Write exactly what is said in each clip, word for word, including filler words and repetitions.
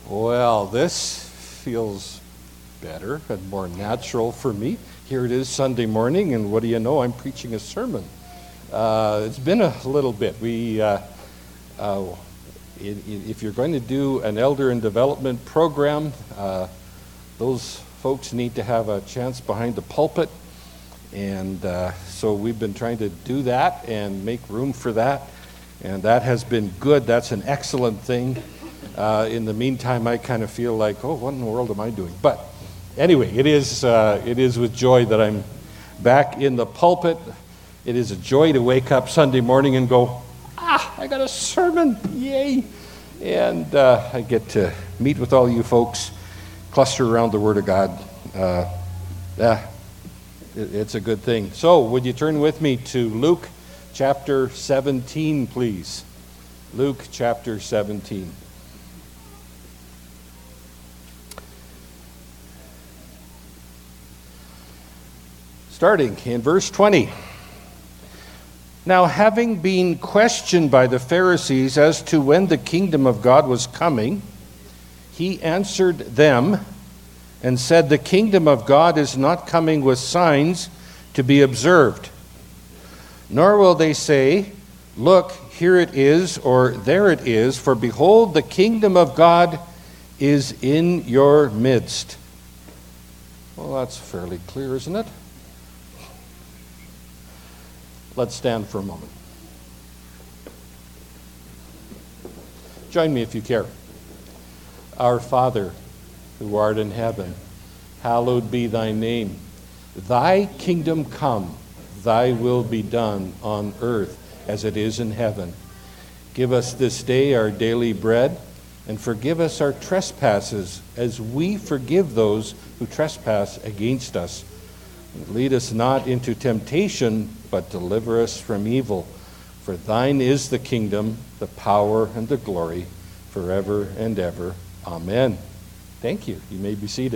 Well, this feels better and more natural for me. Here it is Sunday morning, and what do you know? I'm preaching a sermon. Uh, it's been a little bit. We, uh, uh, in, in, if you're going to do an elder and development program, uh, those folks need to have a chance behind the pulpit, and uh, so we've been trying to do that and make room for that, and that has been good. That's an excellent thing. Uh, in the meantime, I kind of feel like, oh, what in the world am I doing? But anyway, it is uh, it is with joy that I'm back in the pulpit. It is a joy to wake up Sunday morning and go, ah, I got a sermon, yay! And uh, I get to meet with all you folks, cluster around the Word of God. Uh, yeah, it, it's a good thing. So, would you turn with me to Luke chapter seventeen, please? Luke chapter seventeen. Starting in verse twenty. Now, having been questioned by the Pharisees as to when the kingdom of God was coming, he answered them and said, the kingdom of God is not coming with signs to be observed, nor will they say, look, here it is, or there it is, for behold, the kingdom of God is in your midst. Well, that's fairly clear, isn't it? Let's stand for a moment. Join me if you care. Our Father, who art in heaven, hallowed be thy name. Thy kingdom come, thy will be done on earth as it is in heaven. Give us this day our daily bread, and forgive us our trespasses as we forgive those who trespass against us. Lead us not into temptation, but deliver us from evil. For thine is the kingdom, the power, and the glory, forever and ever. Amen. Thank you. You may be seated.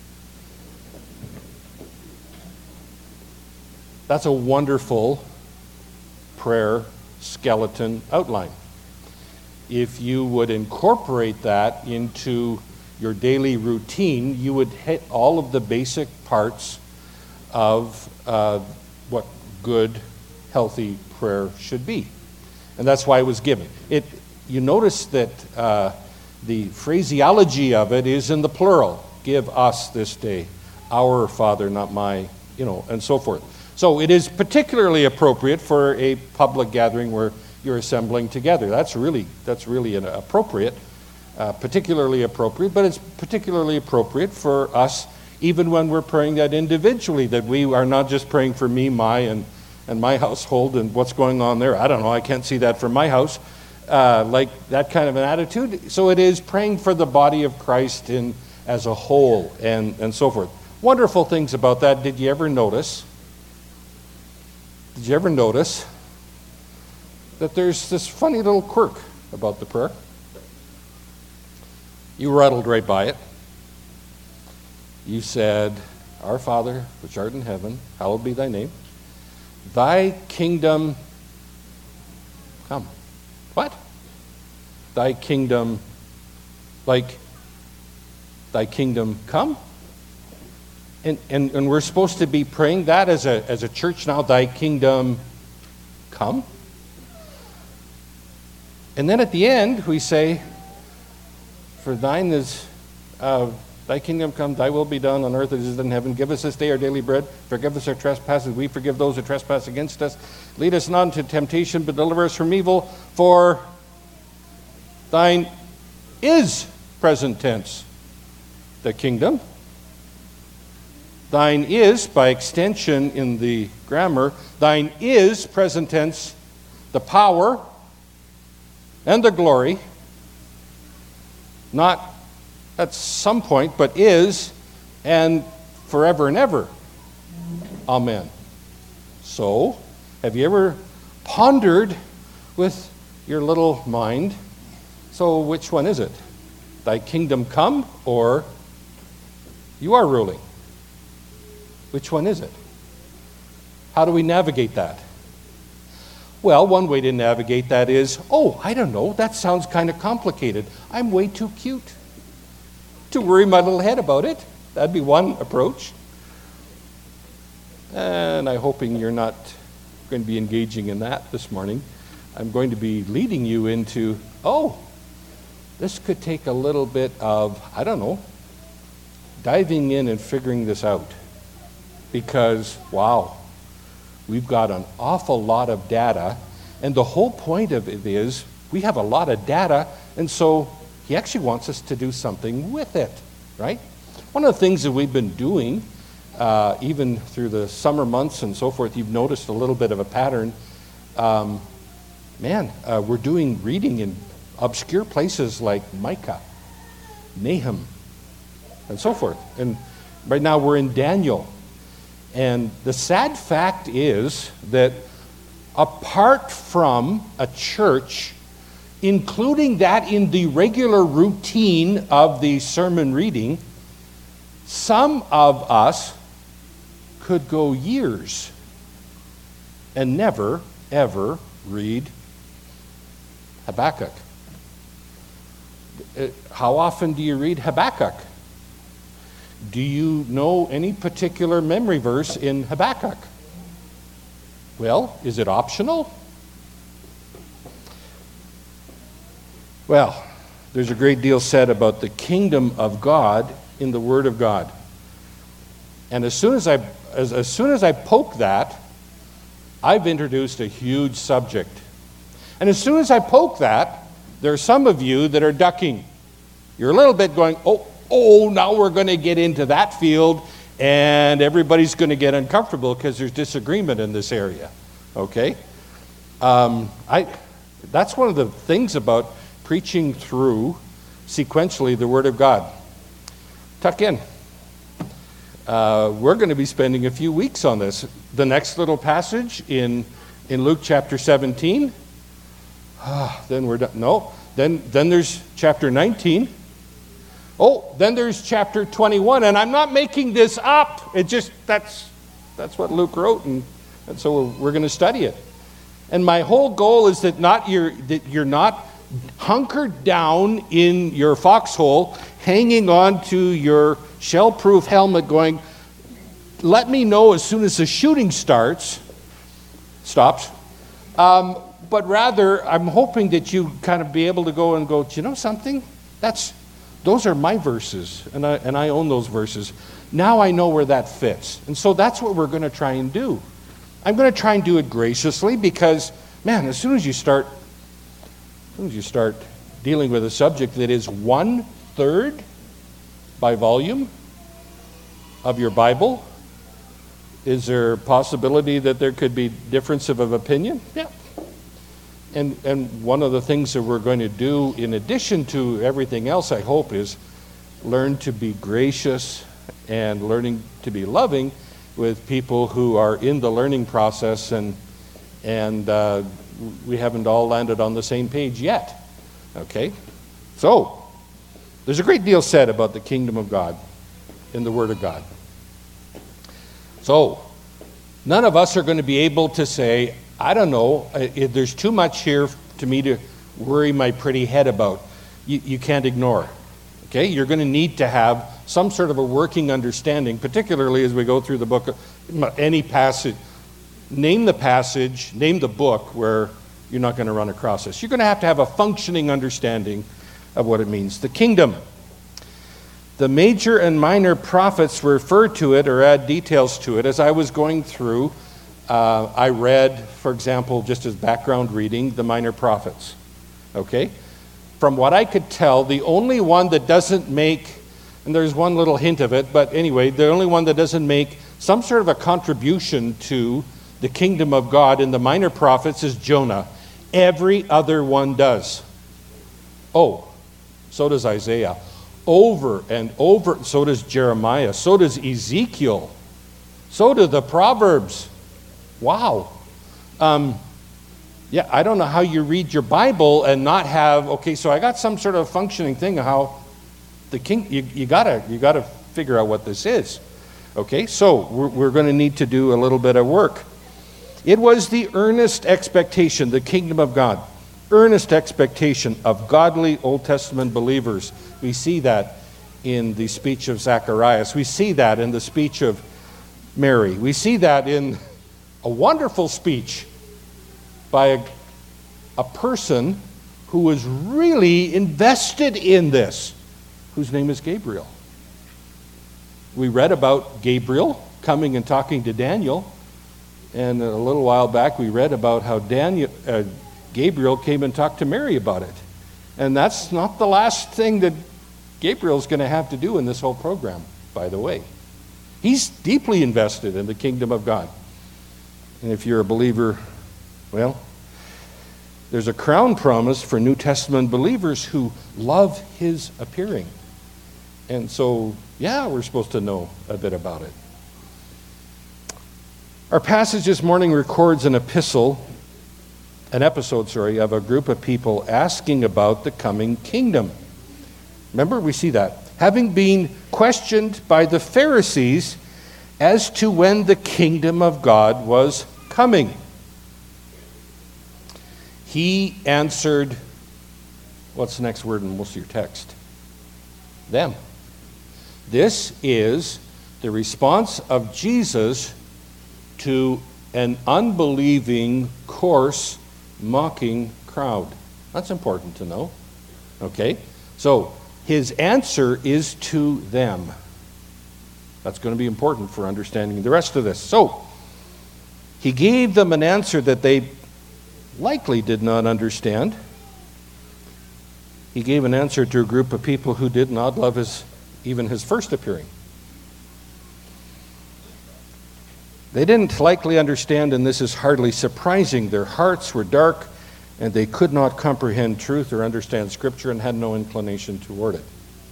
That's a wonderful prayer skeleton outline. If you would incorporate that into your daily routine, you would hit all of the basic parts of uh, what good, healthy prayer should be. And that's why it was given. It, you notice that uh, the phraseology of it is in the plural. Give us this day, our Father, not my, you know, and so forth. So it is particularly appropriate for a public gathering where you're assembling together. That's really, that's really an appropriate, uh, particularly appropriate, but it's particularly appropriate for us even when we're praying that individually, that we are not just praying for me, my, and, and my household and what's going on there. I don't know, I can't see that from my house, uh, like that kind of an attitude. So it is praying for the body of Christ in as a whole and, and so forth. Wonderful things about that. Did you ever notice? Did you ever notice that there's this funny little quirk about the prayer? You rattled right by it. You said, our Father, which art in heaven, hallowed be thy name. Thy kingdom come. What? Thy kingdom, like, thy kingdom come? And, and, and we're supposed to be praying that as a, as a church now, thy kingdom come? And then at the end, we say, for thine is... Uh, Thy kingdom come, thy will be done on earth as it is in heaven. Give us this day our daily bread. Forgive us our trespasses. We forgive those who trespass against us. Lead us not into temptation, but deliver us from evil. For thine is, present tense, the kingdom. Thine is, by extension in the grammar, thine is, present tense, the power and the glory. Not at some point, but is, and forever and ever. Amen. So, have you ever pondered with your little mind, so which one is it? Thy kingdom come, or you are ruling? Which one is it? How do we navigate that? Well, one way to navigate that is, oh, I don't know, that sounds kind of complicated. I'm way too cute. to worry my little head about it. That'd be one approach. And I'm hoping you're not going to be engaging in that this morning. I'm going to be leading you into, oh, this could take a little bit of, I don't know, diving in and figuring this out. Because, wow, we've got an awful lot of data, and the whole point of it is we have a lot of data, and so he actually wants us to do something with it, right? One of the things that we've been doing, uh, even through the summer months and so forth, you've noticed a little bit of a pattern. Um, man, uh, we're doing reading in obscure places like Micah, Nahum, and so forth. And right now we're in Daniel. And the sad fact is that apart from a church, including that in the regular routine of the sermon reading, some of us could go years and never, ever read Habakkuk. How often do you read Habakkuk? Do you know any particular memory verse in Habakkuk? Well, is it optional? Well, there's a great deal said about the kingdom of God in the Word of God. And as soon as I as, as soon as I poke that, I've introduced a huge subject. And as soon as I poke that, there are some of you that are ducking. You're a little bit going, oh, oh, now we're going to get into that field, and everybody's going to get uncomfortable because there's disagreement in this area. Okay? Um, I. That's one of the things about preaching through sequentially the Word of God. Tuck in. Uh, we're going to be spending a few weeks on this. The next little passage in in Luke chapter seventeen. Ah, then we're done. No. Then then there's chapter nineteen. Oh, then there's chapter twenty-one, and I'm not making this up. It just that's that's what Luke wrote, and, and so we're, we're going to study it. And my whole goal is that not you're that you're not hunkered down in your foxhole, hanging on to your shell-proof helmet, going, "Let me know as soon as the shooting starts." Stops. Um, but rather, I'm hoping that you kind of be able to go and go, "Do you know something? That's those are my verses, and I and I own those verses. Now I know where that fits." And so that's what we're going to try and do. I'm going to try and do it graciously because, man, as soon as you start, as soon as you start dealing with a subject that is one third by volume of your Bible, is there a possibility that there could be difference of opinion? Yeah. And and one of the things that we're going to do, in addition to everything else, I hope, is learn to be gracious and learning to be loving with people who are in the learning process, and and uh, we haven't all landed on the same page yet. Okay? So, there's a great deal said about the kingdom of God in the Word of God. So, none of us are going to be able to say, I don't know, if there's too much here to me to worry my pretty head about. You, you can't ignore. Okay? You're going to need to have some sort of a working understanding, particularly as we go through the book, of any passage. Name the passage, name the book where you're not going to run across this. You're going to have to have a functioning understanding of what it means. The kingdom. The major and minor prophets refer to it or add details to it. As I was going through, uh, I read, for example, just as background reading, the minor prophets. Okay? From what I could tell, the only one that doesn't make, and there's one little hint of it, but anyway, the only one that doesn't make some sort of a contribution to the kingdom of God in the minor prophets is Jonah. Every other one does. Oh, so does Isaiah. Over and over, so does Jeremiah. So does Ezekiel. So do the Proverbs. Wow. Um, yeah, I don't know how you read your Bible and not have, okay, so I got some sort of functioning thing of how the king, you, you gotta you gotta figure out what this is. Okay, so we're, we're going to need to do a little bit of work. It was the earnest expectation, the kingdom of God, earnest expectation of godly Old Testament believers. We see that in the speech of Zacharias. We see that in the speech of Mary. We see that in a wonderful speech by a, a person who was really invested in this, whose name is Gabriel. We read about Gabriel coming and talking to Daniel, and a little while back we read about how Daniel, uh, Gabriel came and talked to Mary about it. And that's not the last thing that Gabriel's going to have to do in this whole program, by the way. He's deeply invested in the kingdom of God. And if you're a believer, well, there's a crown promise for New Testament believers who love his appearing. And so, yeah, we're supposed to know a bit about it. Our passage this morning records an epistle, an episode, sorry, of a group of people asking about the coming kingdom. Remember, we see that. Having been questioned by the Pharisees as to when the kingdom of God was coming. He answered, what's the next word in most of your text? Them. This is the response of Jesus to an unbelieving, coarse, mocking crowd. That's important to know. Okay? So, his answer is to them. That's going to be important for understanding the rest of this. So, he gave them an answer that they likely did not understand. He gave an answer to a group of people who did not love his, even his first appearing. They didn't likely understand, and this is hardly surprising. Their hearts were dark, and they could not comprehend truth or understand Scripture and had no inclination toward it.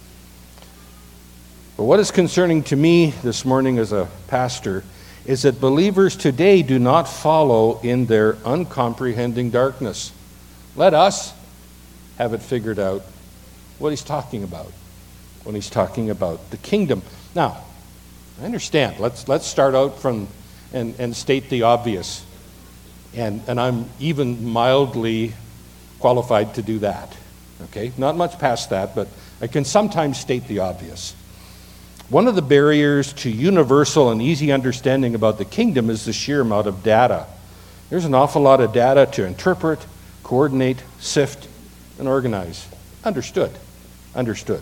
But what is concerning to me this morning as a pastor is that believers today do not follow in their uncomprehending darkness. Let us have it figured out what he's talking about when he's talking about the kingdom. Now, I understand. Let's let's start out from and, and state the obvious. And, and I'm even mildly qualified to do that. Okay? Not much past that, but I can sometimes state the obvious. One of the barriers to universal and easy understanding about the kingdom is the sheer amount of data. There's an awful lot of data to interpret, coordinate, sift, and organize. Understood. Understood.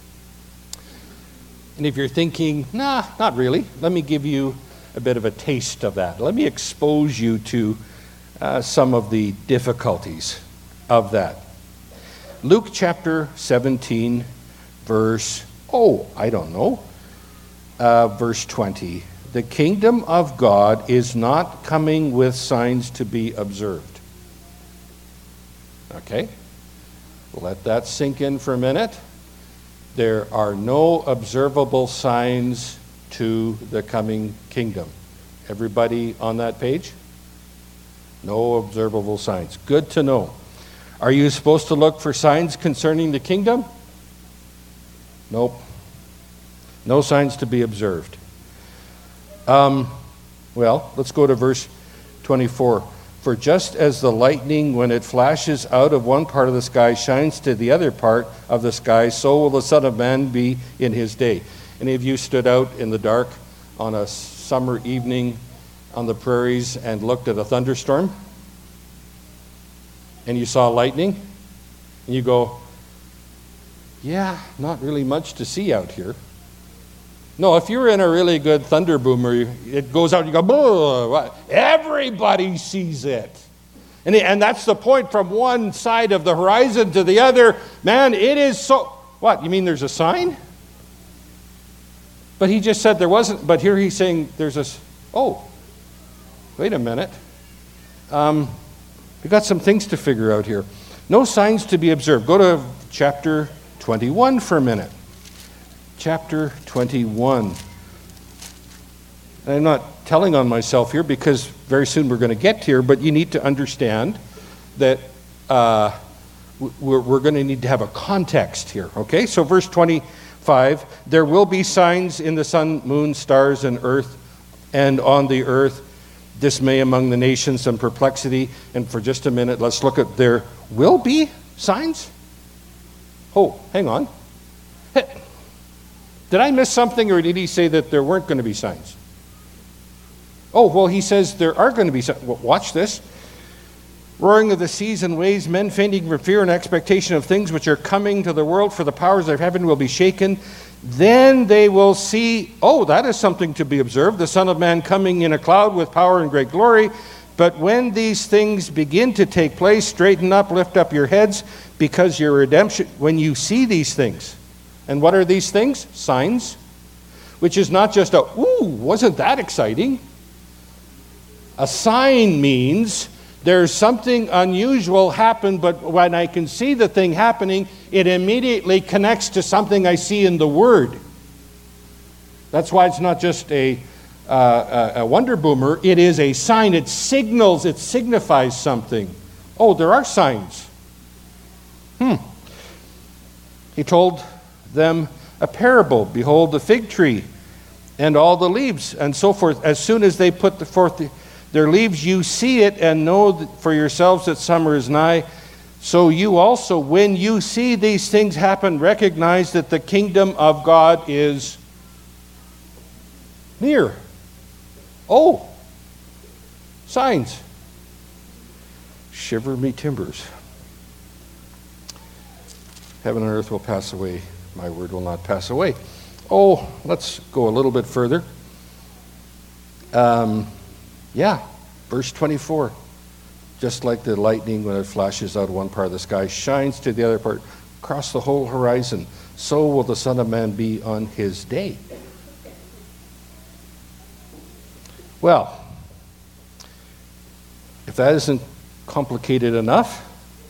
And if you're thinking, nah, not really, let me give you a bit of a taste of that. Let me expose you to uh, some of the difficulties of that. Luke chapter seventeen, verse, oh, I don't know, uh, verse twenty. The kingdom of God is not coming with signs to be observed. Okay? Let that sink in for a minute. There are no observable signs to the coming kingdom. Everybody on that page? No observable signs. Good to know. Are you supposed to look for signs concerning the kingdom? Nope. No signs to be observed. Um, well, let's go to verse twenty-four. For just as the lightning, when it flashes out of one part of the sky, shines to the other part of the sky, so will the Son of Man be in his day. Any of you stood out in the dark on a summer evening on the prairies and looked at a thunderstorm? And you saw lightning? And you go, yeah, not really much to see out here. No, if you're in a really good thunder boomer, it goes out and you go, everybody sees it. And, and that's the point from one side of the horizon to the other. Man, it is so... What, you mean there's a sign? But he just said there wasn't, but here he's saying there's a... Oh, wait a minute. Um, we've got some things to figure out here. No signs to be observed. Go to chapter twenty-one for a minute. Chapter twenty-one. And I'm not telling on myself here because very soon we're going to get here, but you need to understand that uh, we're, we're going to need to have a context here, okay? So verse twenty-five, there will be signs in the sun, moon, stars, and earth, and on the earth dismay among the nations and perplexity. And for just a minute, let's look at there will be signs? Oh, hang on. Did I miss something, or did he say that there weren't going to be signs? Oh, well, he says there are going to be signs. Well, watch this. Roaring of the seas and waves, men fainting for fear and expectation of things which are coming to the world, for the powers of heaven will be shaken. Then they will see, oh, that is something to be observed, the Son of Man coming in a cloud with power and great glory. But when these things begin to take place, straighten up, lift up your heads, because your redemption, when you see these things. And what are these things? Signs. Which is not just a, ooh, wasn't that exciting? A sign means there's something unusual happened, but when I can see the thing happening, it immediately connects to something I see in the Word. That's why it's not just a, uh, a wonder boomer. It is a sign. It signals, it signifies something. Oh, there are signs. Hmm. He told them a parable. Behold the fig tree and all the leaves and so forth. As soon as they put forth the their leaves, you see it and know for yourselves that summer is nigh. So you also, when you see these things happen, recognize that the kingdom of God is near. Oh, signs. Shiver me timbers. Heaven and earth will pass away. My word will not pass away. Oh, let's go a little bit further. Um... Yeah, verse twenty-four. Just like the lightning when it flashes out one part of the sky, shines to the other part, across the whole horizon, so will the Son of Man be on his day. Well, if that isn't complicated enough,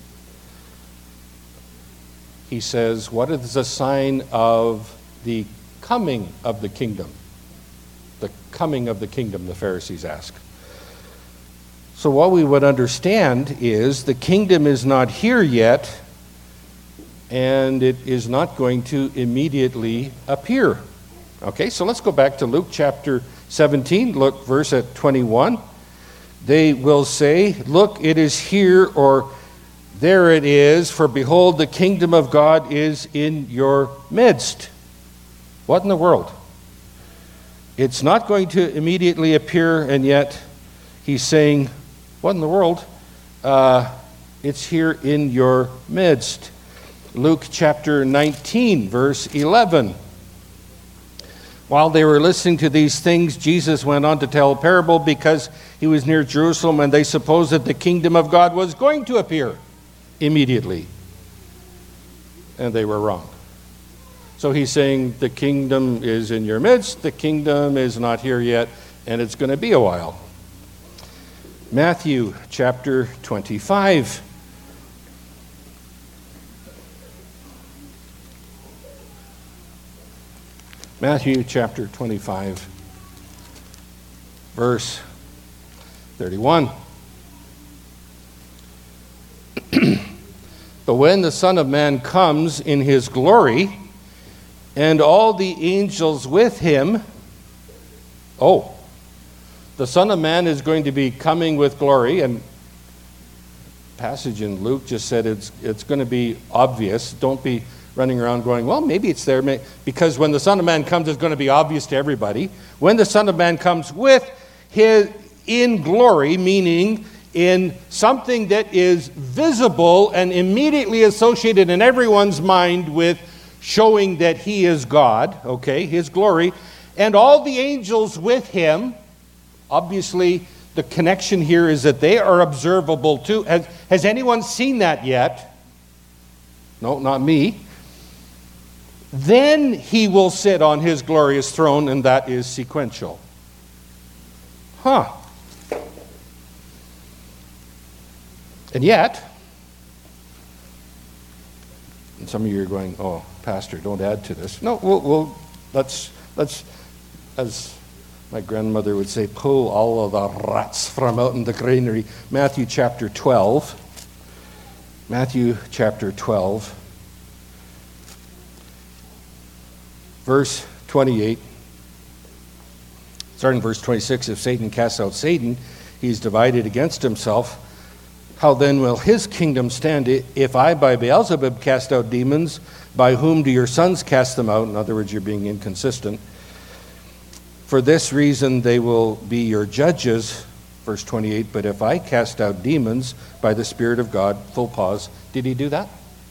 he says, what is a sign of the coming of the kingdom? The coming of the kingdom, the Pharisees ask. So what we would understand is the kingdom is not here yet, and it is not going to immediately appear. Okay, so let's go back to Luke chapter seventeen, look verse at twenty-one. They will say, look, it is here, or there it is, for behold, the kingdom of God is in your midst. What in the world? It's not going to immediately appear, and yet he's saying, what in the world? Uh, it's here in your midst. Luke chapter nineteen, verse eleven. While they were listening to these things, Jesus went on to tell a parable because he was near Jerusalem and they supposed that the kingdom of God was going to appear immediately. And they were wrong. So he's saying the kingdom is in your midst, the kingdom is not here yet, and it's going to be a while. Matthew chapter twenty-five. Matthew chapter twenty-five, verse thirty-one. But when the Son of Man comes in his glory, and all the angels with him, oh, the Son of Man is going to be coming with glory, and passage in Luke just said it's it's going to be obvious. Don't be running around going, well, maybe it's there, because when the Son of Man comes, it's going to be obvious to everybody. When the Son of Man comes with his in glory, meaning in something that is visible and immediately associated in everyone's mind with showing that he is God, okay, his glory, and all the angels with him. Obviously, the connection here is that they are observable too. Has, has anyone seen that yet? No, not me. Then he will sit on his glorious throne, and that is sequential. Huh. And yet, and some of you are going, oh, Pastor, don't add to this. No, we'll, we'll let's, let's, as my grandmother would say, pull all of the rats from out in the granary. Matthew chapter twelve. Matthew chapter twelve. Verse twenty-eight. Starting verse twenty-six, if Satan casts out Satan, he's divided against himself. How then will his kingdom stand? If I by Beelzebub cast out demons, By whom do your sons cast them out? In other words, you're being inconsistent. For this reason they will be your judges. Verse twenty-eight, but if I cast out demons by the Spirit of God, full pause, did he do that?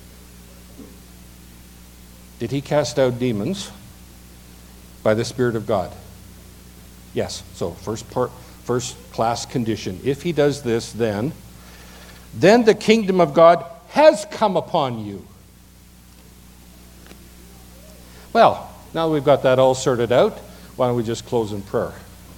Did he cast out demons by the Spirit of God? Yes. So first part, first class condition. If he does this, then, then the kingdom of God has come upon you. Well, now that we've got that all sorted out, why don't we just close in prayer?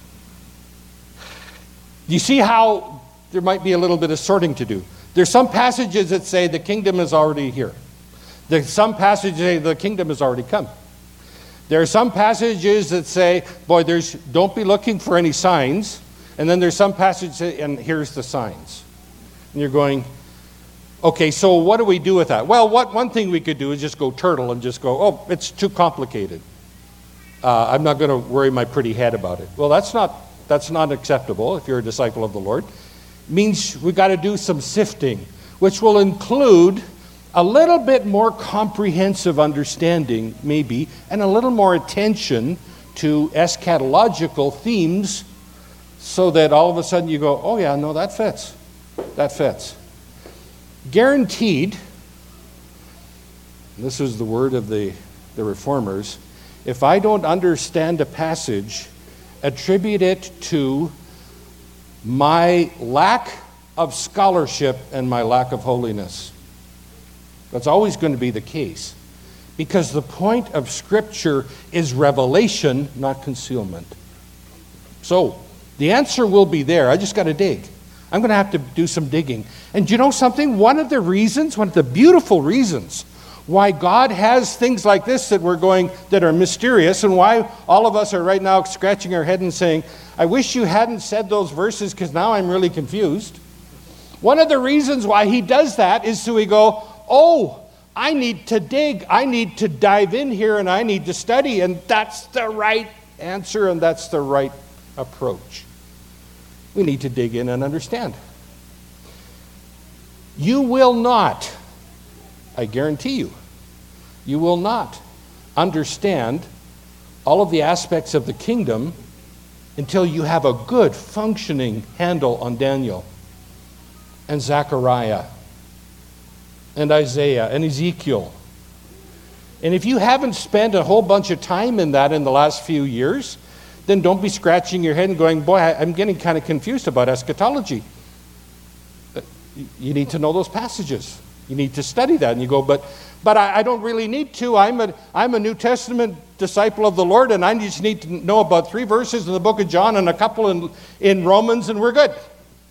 You see how there might be a little bit of sorting to do. There's some passages that say the kingdom is already here. There's some passages that say the kingdom has already come. There are some passages that say, boy, there's don't be looking for any signs. And then there's some passages that say, and here's the signs. And you're going, okay, so what do we do with that? Well, what one thing we could do is just go turtle and just go, oh, it's too complicated. Uh, I'm not going to worry my pretty head about it. Well, that's not That's not acceptable if you're a disciple of the Lord. It means we've got to do some sifting, which will include a little bit more comprehensive understanding, maybe, and a little more attention to eschatological themes so that all of a sudden you go, oh yeah, no, that fits. That fits. Guaranteed, this is the word of the, the reformers, if I don't understand a passage, attribute it to my lack of scholarship and my lack of holiness. That's always going to be the case. Because the point of Scripture is revelation, not concealment. So, the answer will be there. I just got to dig. I'm going to have to do some digging. And do you know something? One of the reasons, one of the beautiful reasons why God has things like this that we're going, that are mysterious, and why all of us are right now scratching our head and saying, I wish you hadn't said those verses because now I'm really confused. One of the reasons why he does that is so we go, oh, I need to dig, I need to dive in here, and I need to study, and that's the right answer, and that's the right approach. We need to dig in and understand. You will not, I guarantee you, you will not understand all of the aspects of the kingdom until you have a good functioning handle on Daniel and Zechariah and Isaiah and Ezekiel. And if you haven't spent a whole bunch of time in that in the last few years, then don't be scratching your head and going, boy, I'm getting kind of confused about eschatology. You need to know those passages. You need to study that. And you go, but but I, I don't really need to. I'm a, I'm a New Testament disciple of the Lord, and I just need to know about three verses in the book of John and a couple in, in Romans, and we're good.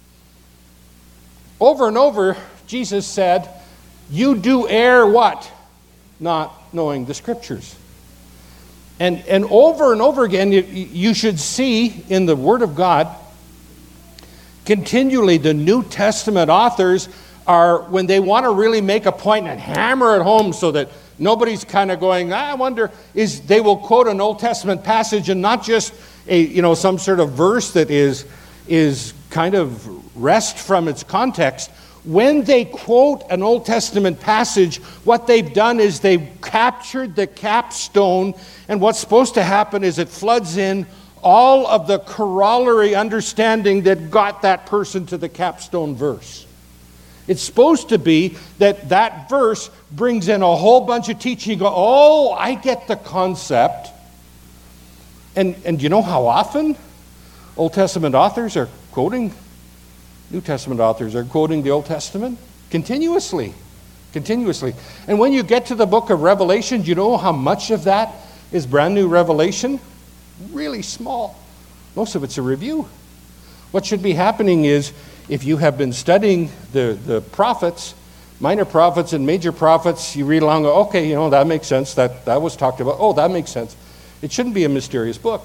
Over and over, Jesus said, you do err what? Not knowing the Scriptures. And, and over and over again, you, you should see in the Word of God, continually the New Testament authors are, when they want to really make a point and hammer it home so that nobody's kind of going, I wonder, is they will quote an Old Testament passage and not just a, you know, some sort of verse that is, is kind of wrest from its context. When they quote an Old Testament passage, what they've done is they've captured the capstone, and what's supposed to happen is it floods in all of the corollary understanding that got that person to the capstone verse. It's supposed to be that that verse brings in a whole bunch of teaching. You go, oh, I get the concept. And, and you know how often Old Testament authors are quoting, New Testament authors are quoting the Old Testament? Continuously. Continuously. And when you get to the book of Revelation, do you know how much of that is brand new revelation? Really small. Most of it's a review. What should be happening is, if you have been studying the, the prophets, minor prophets and major prophets, you read along, okay, you know, that makes sense. That, that was talked about. Oh, that makes sense. It shouldn't be a mysterious book.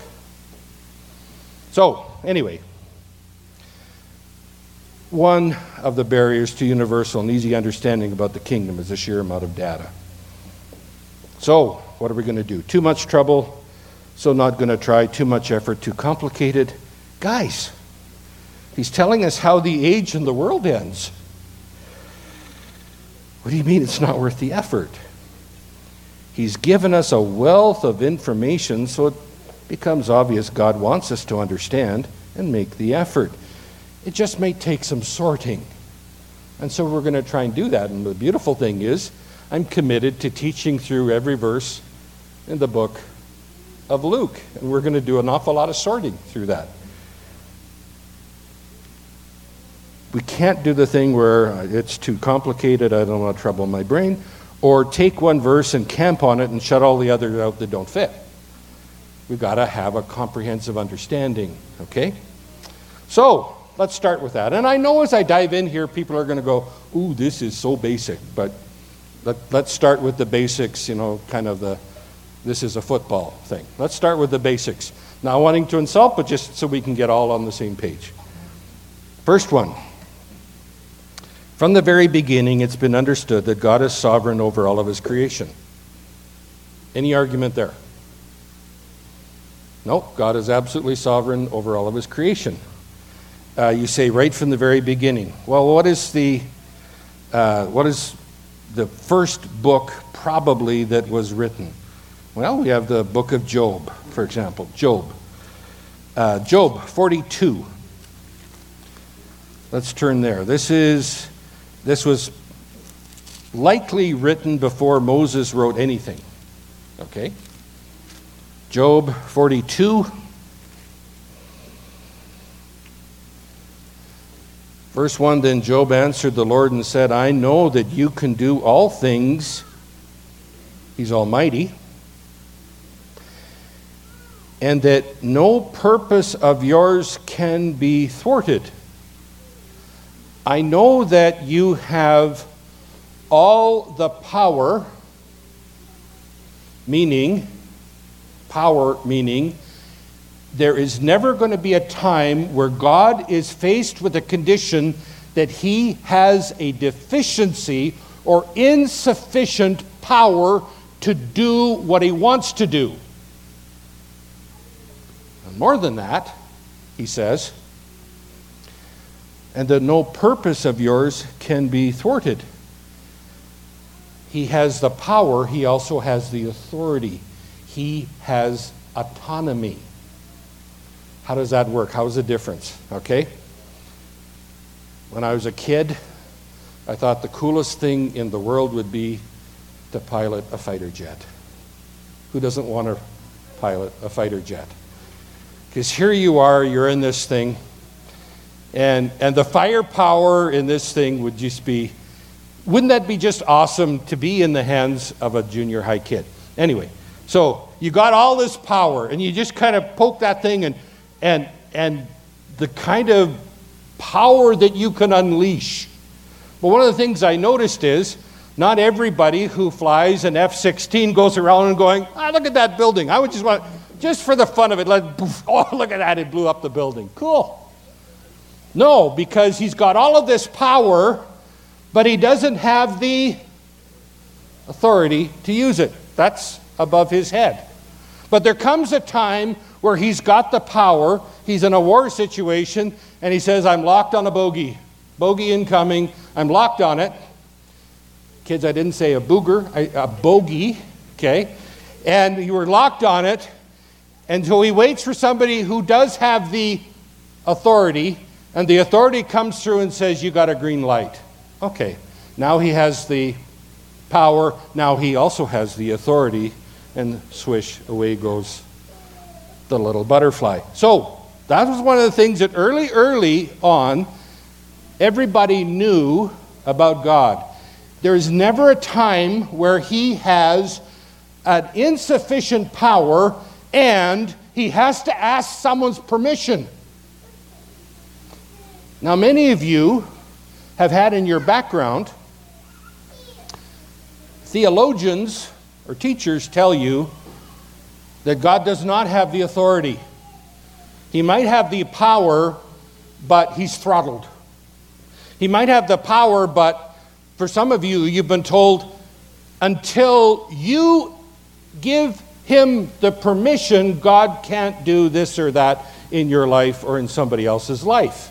So, anyway, one of the barriers to universal and easy understanding about the kingdom is the sheer amount of data. So, what are we going to do? Too much trouble, so not going to try. Too much effort, too complicated. Guys, he's telling us how the age and the world ends. What do you mean it's not worth the effort? He's given us a wealth of information, so it becomes obvious God wants us to understand and make the effort. It just may take some sorting. And so we're going to try and do that. And the beautiful thing is, I'm committed to teaching through every verse in the book of Luke. And we're going to do an awful lot of sorting through that. We can't do the thing where it's too complicated, I don't want to trouble my brain, or take one verse and camp on it and shut all the others out that don't fit. We've got to have a comprehensive understanding, okay? So, let's start with that. And I know as I dive in here, people are going to go, ooh, this is so basic. But let, let's start with the basics, you know, kind of the, this is a football thing. Let's start with the basics. Not wanting to insult, but just so we can get all on the same page. First one. From the very beginning, it's been understood that God is sovereign over all of his creation. Any argument there? No, God is absolutely sovereign over all of his creation. Uh, you say right from the very beginning. Well, what is the uh, what is the first book probably that was written? Well, we have the book of Job, for example. Job. Uh, Job forty-two. Let's turn there. This is this was likely written before Moses wrote anything. Okay. Job forty-two. Verse one, then Job answered the Lord and said, I know that you can do all things. He's almighty. And that no purpose of yours can be thwarted. I know that you have all the power, meaning, power meaning, there is never going to be a time where God is faced with a condition that he has a deficiency or insufficient power to do what he wants to do. And more than that, he says, and that no purpose of yours can be thwarted. He has the power, he also has the authority. He has autonomy. How does that work? How's the difference? Okay? When I was a kid, I thought the coolest thing in the world would be to pilot a fighter jet. Who doesn't want to pilot a fighter jet? Because here you are, you're in this thing, and and the firepower in this thing would just be, wouldn't that be just awesome to be in the hands of a junior high kid? Anyway, so you got all this power, and you just kind of poke that thing, and and and the kind of power that you can unleash. But one of the things I noticed is, not everybody who flies an F sixteen goes around and going, ah, look at that building. I would just want, just for the fun of it, let, oh, look at that, it blew up the building. Cool. No, because he's got all of this power, but he doesn't have the authority to use it. That's above his head. But there comes a time where he's got the power, he's in a war situation, and he says, I'm locked on a bogey. Bogey incoming, I'm locked on it. Kids, I didn't say a booger, a bogey, okay? And you were locked on it, and so he waits for somebody who does have the authority, and the authority comes through and says, you got a green light. Okay, now he has the power, now he also has the authority, and swish, away goes the little butterfly. So, that was one of the things that early, early on, everybody knew about God. There is never a time where he has an insufficient power and he has to ask someone's permission. Now, many of you have had in your background, theologians or teachers tell you that God does not have the authority. He might have the power, but he's throttled. He might have the power, but for some of you, you've been told, until you give him the permission, God can't do this or that in your life or in somebody else's life.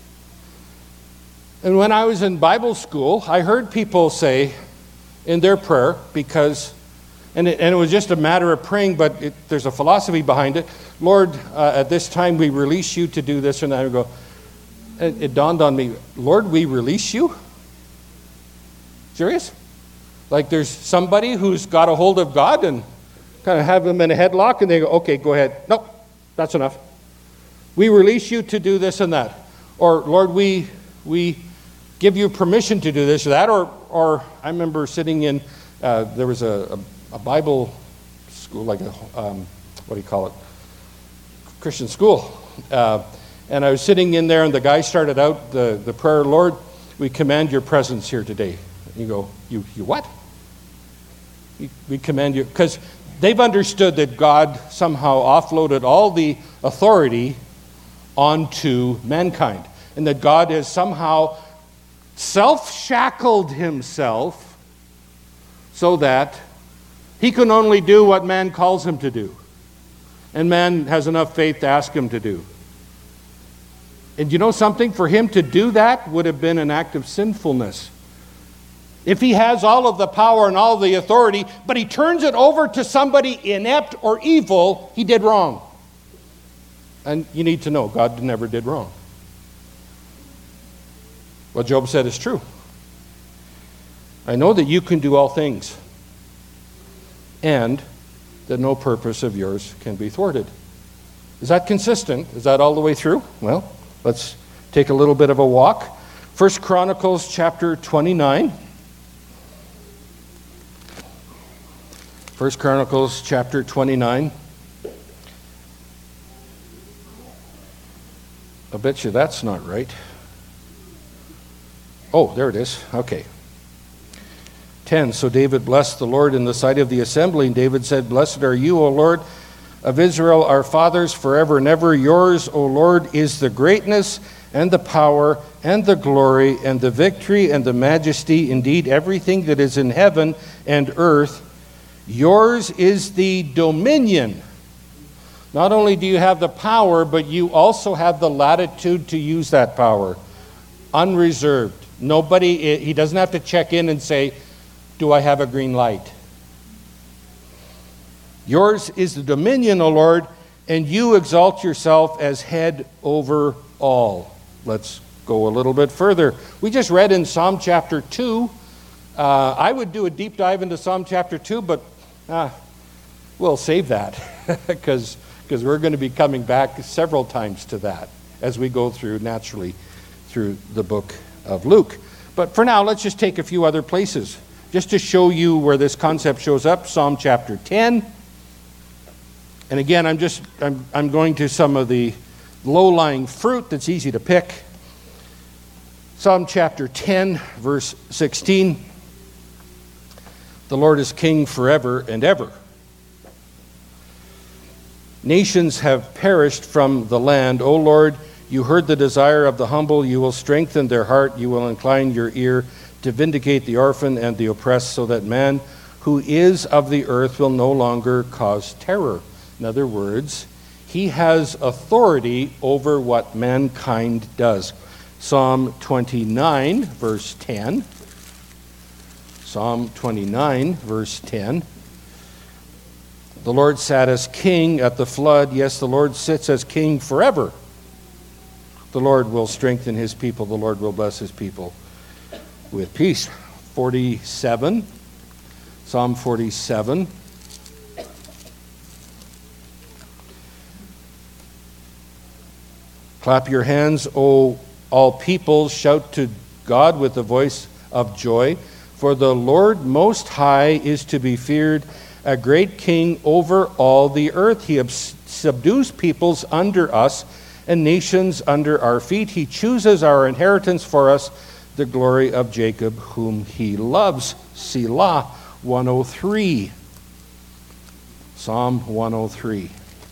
And when I was in Bible school, I heard people say in their prayer, because And it, and it was just a matter of praying, but it, there's a philosophy behind it. Lord, uh, at this time we release you to do this, and I would go, it, it dawned on me, Lord, we release you? Serious? Like there's somebody who's got a hold of God and kind of have them in a headlock, and they go, okay, go ahead. Nope, that's enough. We release you to do this and that. Or, Lord, we we give you permission to do this or that. Or, or I remember sitting in, uh, there was a, a, a Bible school, like a, um, what do you call it? Christian school. Uh, and I was sitting in there, and the guy started out the, the prayer, Lord, we command your presence here today. And you go, you, you what? We command you, because they've understood that God somehow offloaded all the authority onto mankind, and that God has somehow self-shackled himself so that he can only do what man calls him to do, and man has enough faith to ask him to do. And you know something? For him to do that would have been an act of sinfulness. If he has all of the power and all of the authority, but he turns it over to somebody inept or evil, he did wrong. And you need to know, God never did wrong. What Job said is true. I know that you can do all things, and that no purpose of yours can be thwarted. Is that consistent? Is that all the way through? Well, let's take a little bit of a walk. First Chronicles chapter twenty-nine. First Chronicles chapter twenty-nine. I bet you that's not right. Oh, there it is. Okay. ten. So David blessed the Lord in the sight of the assembly, and David said, Blessed are you, O Lord of Israel, our fathers, forever and ever. Yours, O Lord, is the greatness and the power and the glory and the victory and the majesty, indeed everything that is in heaven and earth. Yours is the dominion. Not only do you have the power, but you also have the latitude to use that power. Unreserved. Nobody, he doesn't have to check in and say, do I have a green light? Yours is the dominion, O Lord, and you exalt yourself as head over all. Let's go a little bit further. We just read in Psalm chapter two. Uh, I would do a deep dive into Psalm chapter two, but uh, we'll save that because because we're going to be coming back several times to that as we go through, naturally, through the book of Luke. But for now, let's just take a few other places just to show you where this concept shows up. Psalm chapter ten. And again, I'm just I'm I'm going to some of the low-lying fruit that's easy to pick. Psalm chapter ten, verse sixteen. The Lord is king forever and ever. Nations have perished from the land. O Lord, you heard the desire of the humble. You will strengthen their heart. You will incline your ear to vindicate the orphan and the oppressed, so that man who is of the earth will no longer cause terror. In other words, he has authority over what mankind does. Psalm twenty-nine, verse ten. Psalm twenty-nine, verse ten. The Lord sat as king at the flood. Yes, the Lord sits as king forever. The Lord will strengthen his people. The Lord will bless his people with peace. forty-seven. Psalm forty-seven. Clap your hands, O all peoples. Shout to God with the voice of joy. For the Lord Most High is to be feared, a great king over all the earth. He subdues peoples under us and nations under our feet. He chooses our inheritance for us, the glory of Jacob, whom he loves. Selah, one oh three. Psalm one oh three.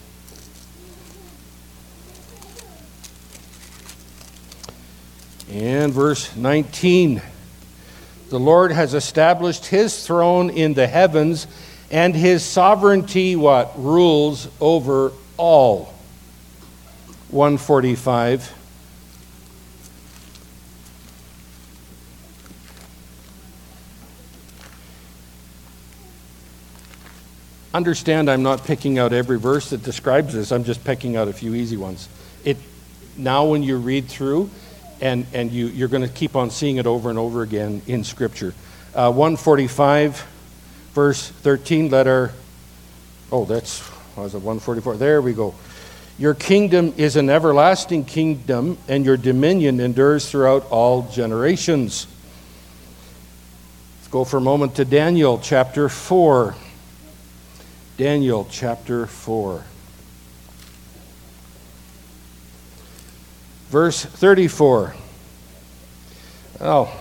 And verse nineteen. The Lord has established his throne in the heavens, and his sovereignty, what? Rules over all. one forty-five. understand I'm not picking out every verse that describes this. I'm just picking out a few easy ones. It now when you read through, and, and you, you're going to keep on seeing it over and over again in Scripture. Uh, one forty-five, verse thirteen, let our, oh, that's, was it one forty-four? There we go. Your kingdom is an everlasting kingdom, and your dominion endures throughout all generations. Let's go for a moment to Daniel chapter four. Daniel chapter four. Verse thirty-four. Oh.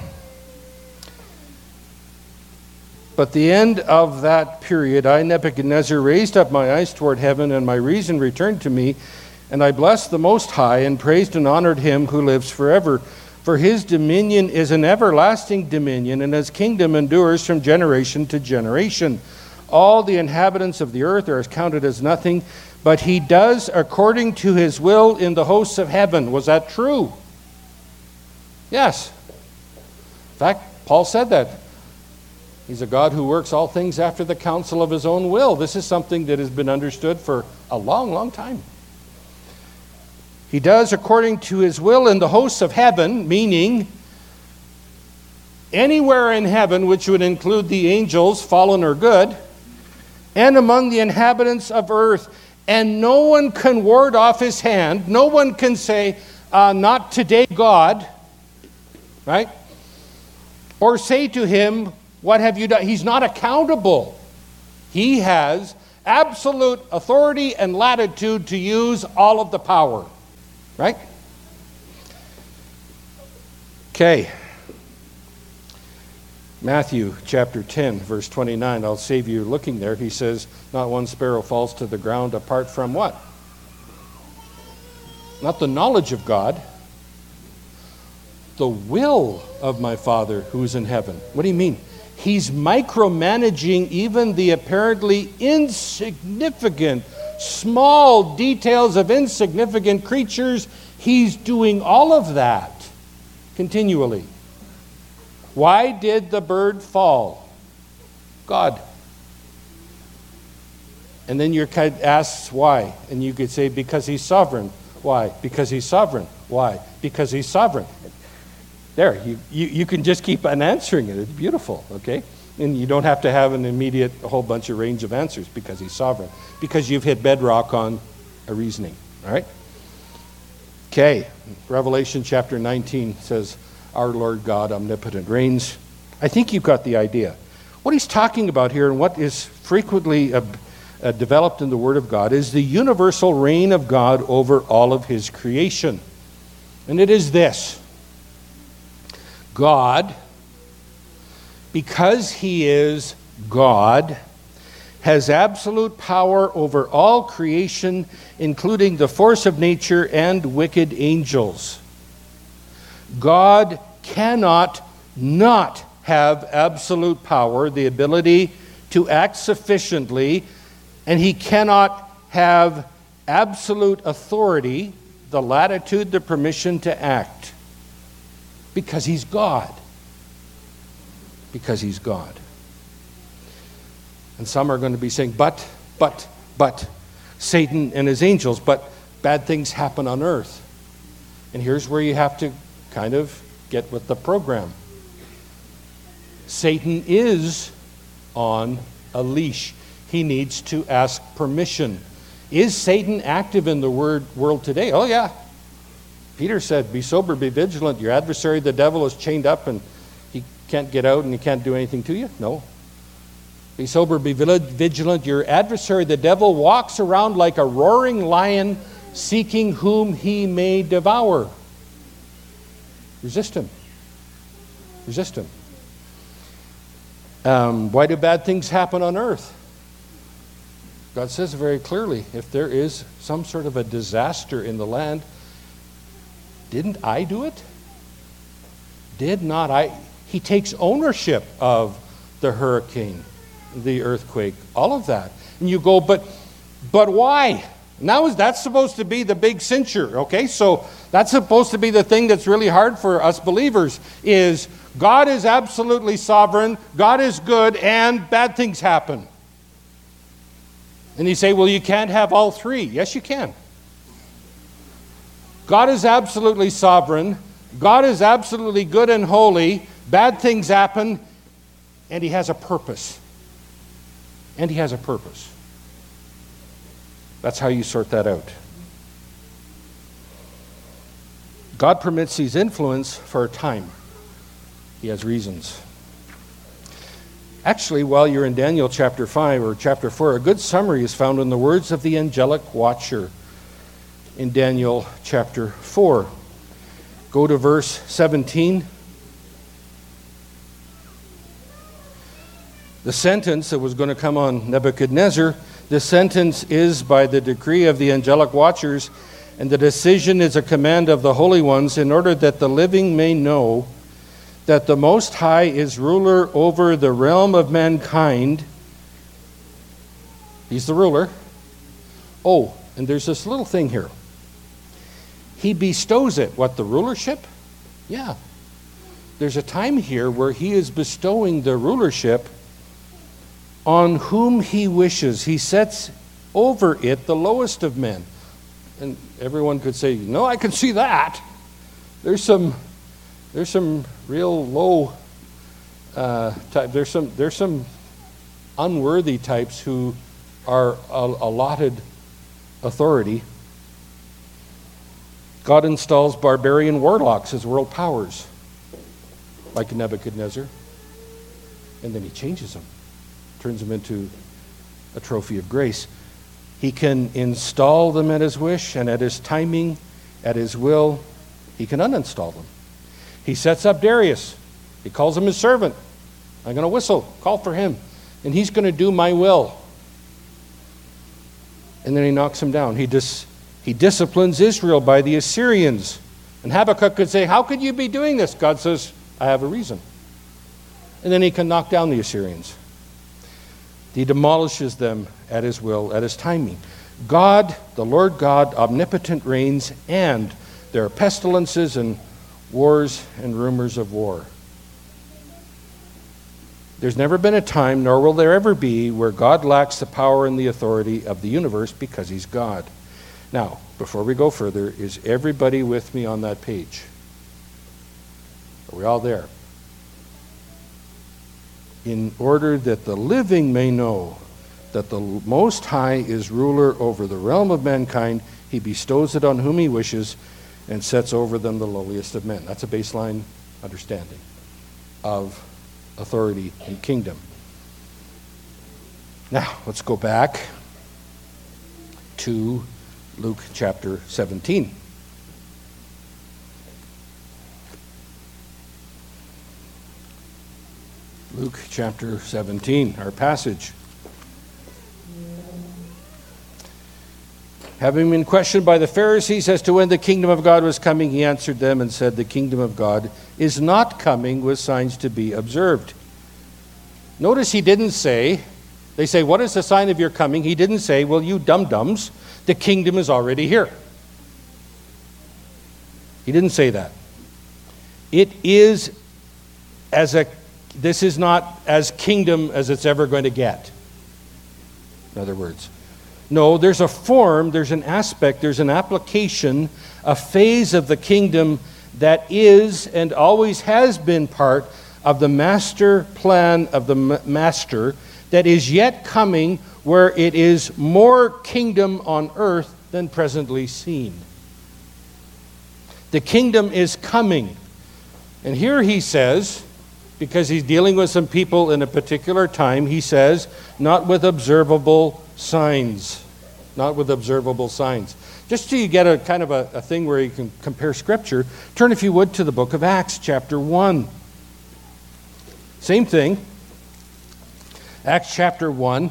But the end of that period, I, Nebuchadnezzar, raised up my eyes toward heaven, and my reason returned to me, and I blessed the Most High, and praised and honored him who lives forever. For his dominion is an everlasting dominion, and his kingdom endures from generation to generation. All the inhabitants of the earth are counted as nothing, but he does according to his will in the hosts of heaven. Was that true? Yes. In fact, Paul said that. He's a God who works all things after the counsel of his own will. This is something that has been understood for a long, long time. He does according to his will in the hosts of heaven, meaning anywhere in heaven, which would include the angels, fallen or good, and among the inhabitants of earth. And no one can ward off his hand. No one can say, uh, not today, God. Right? Or say to him, what have you done? He's not accountable. He has absolute authority and latitude to use all of the power. Right? Okay. Matthew chapter ten, verse twenty-nine. I'll save you looking there. He says, not one sparrow falls to the ground apart from what? Not the knowledge of God. The will of my Father who is in heaven. What do you mean? He's micromanaging even the apparently insignificant, small details of insignificant creatures. He's doing all of that continually. Why did the bird fall? God. And then your kid asks why. And you could say, because he's sovereign. Why? Because he's sovereign. Why? Because he's sovereign. There, you, you, you can just keep on answering it. It's beautiful, okay? And you don't have to have an immediate a whole bunch of range of answers because he's sovereign. Because you've hit bedrock on a reasoning, all right? Okay, Revelation chapter nineteen says, our Lord God omnipotent reigns. I think you've got the idea. What he's talking about here and what is frequently uh, uh, developed in the Word of God is the universal reign of God over all of his creation. And it is this. God, because he is God, has absolute power over all creation, including the force of nature and wicked angels. God cannot not have absolute power, the ability to act sufficiently, and he cannot have absolute authority, the latitude, the permission to act. Because he's God. Because he's God. And some are going to be saying, but, but, but, Satan and his angels, but bad things happen on earth. And here's where you have to kind of get with the program. Satan is on a leash. He needs to ask permission. Is Satan active in the word world today? Oh yeah. Peter said, be sober, be vigilant. Your adversary, the devil, is chained up and he can't get out and he can't do anything to you. No. Be sober, be vigilant. Your adversary, the devil, walks around like a roaring lion, seeking whom he may devour. Resist him. Resist him. Um, why do bad things happen on earth? God says very clearly, if there is some sort of a disaster in the land, didn't I do it? Did not I? He takes ownership of the hurricane, the earthquake, all of that. And you go, but but why? Now is that's supposed to be the big censure, okay? So that's supposed to be the thing that's really hard for us believers is God is absolutely sovereign, God is good, and bad things happen. And you say, well, you can't have all three. Yes, you can. God is absolutely sovereign. God is absolutely good and holy. Bad things happen, and he has a purpose. And he has a purpose. That's how you sort that out. God permits these influence for a time. He has reasons. Actually, while you're in Daniel chapter five or chapter four, a good summary is found in the words of the angelic watcher in Daniel chapter four. Go to verse seventeen. The sentence that was going to come on Nebuchadnezzar, the sentence is by the decree of the angelic watchers, and the decision is a command of the holy ones, in order that the living may know that the Most High is ruler over the realm of mankind. He's the ruler. Oh, and there's this little thing here. He bestows it. What, the rulership? Yeah. There's a time here where he is bestowing the rulership on whom he wishes. He sets over it the lowest of men. And everyone could say, no, I can see that. There's some there's some real low uh, type. There's some there's some unworthy types who are allotted authority. God installs barbarian warlocks as world powers, like Nebuchadnezzar, and then he changes them, turns them into a trophy of grace. He can install them at his wish, and at his timing, at his will, he can uninstall them. He sets up Darius. He calls him his servant. I'm going to whistle, call for him, and he's going to do my will. And then he knocks him down. He dis, he disciplines Israel by the Assyrians. And Habakkuk could say, how could you be doing this? God says, I have a reason. And then he can knock down the Assyrians. He demolishes them at his will, at his timing. God, the Lord God, omnipotent, reigns, and there are pestilences and wars and rumors of war. There's never been a time, nor will there ever be, where God lacks the power and the authority of the universe, because he's God. Now, before we go further, is everybody with me on that page? Are we all there? In order that the living may know that the Most High is ruler over the realm of mankind, he bestows it on whom he wishes and sets over them the lowliest of men. That's a baseline understanding of authority and kingdom. Now, let's go back to Luke chapter seventeen. Luke chapter seventeen, our passage. Having been questioned by the Pharisees as to when the kingdom of God was coming, he answered them and said, the kingdom of God is not coming with signs to be observed. Notice he didn't say, they say, what is the sign of your coming? He didn't say, well, you dum-dums, the kingdom is already here. He didn't say that. It is as a, this is not as kingdom as it's ever going to get. In other words, no, there's a form, there's an aspect, there's an application, a phase of the kingdom that is and always has been part of the master plan of the master that is yet coming, where it is more kingdom on earth than presently seen. The kingdom is coming. And here he says, because he's dealing with some people in a particular time, he says, not with observable signs. Not with observable signs. Just so you get a kind of a, a thing where you can compare Scripture, turn, if you would, to the book of Acts, chapter one. Same thing. Acts chapter one.